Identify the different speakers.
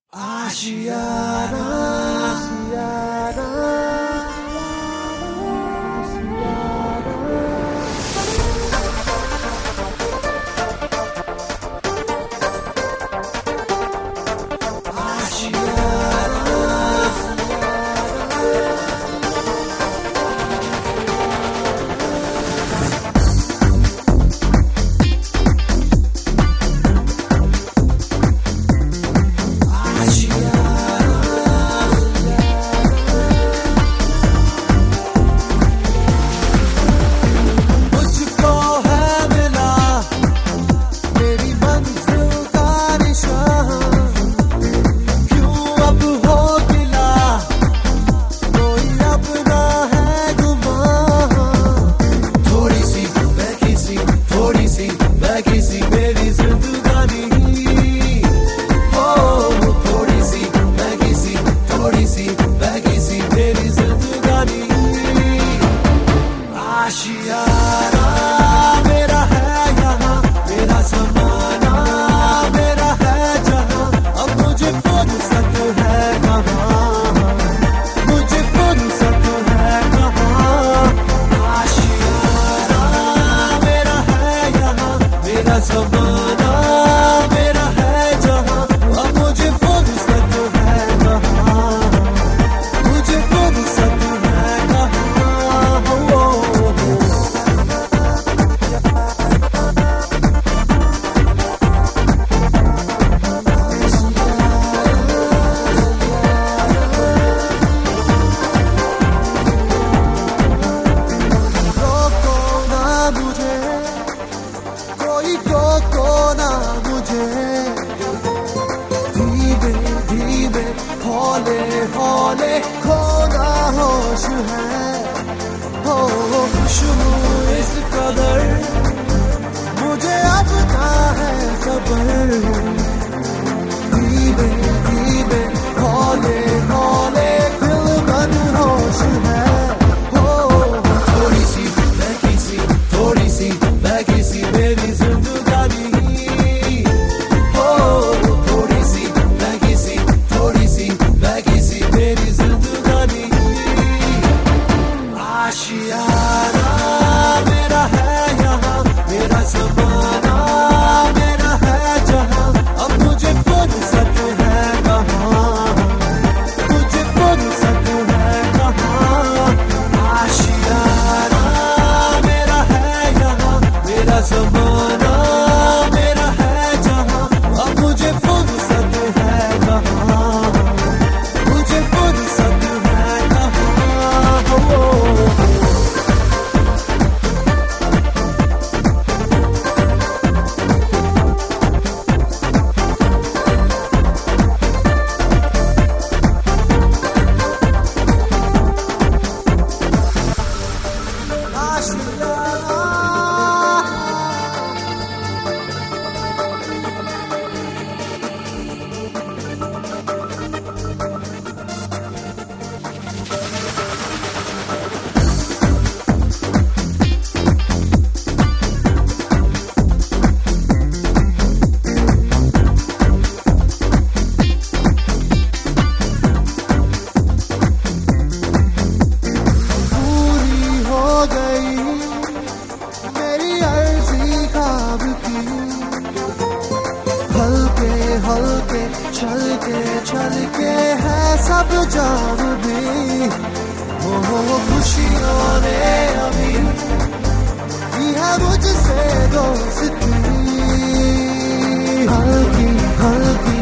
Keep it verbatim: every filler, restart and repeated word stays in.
Speaker 1: आशियाना आशियाना हौले हौले खोना होश है हो खुशबू इस कदर मुझे अब ना है खबर धीमे धीमे हौले हौले दिल मन होश है हो थोड़ी सी महकी सी थोड़ी सी महकी सी मेरी जिंदगानी हल्के हल्के चल के चल के है सब जान भी हो खुशियों ने अभी की है मुझसे दोस्ती हल्की हल्की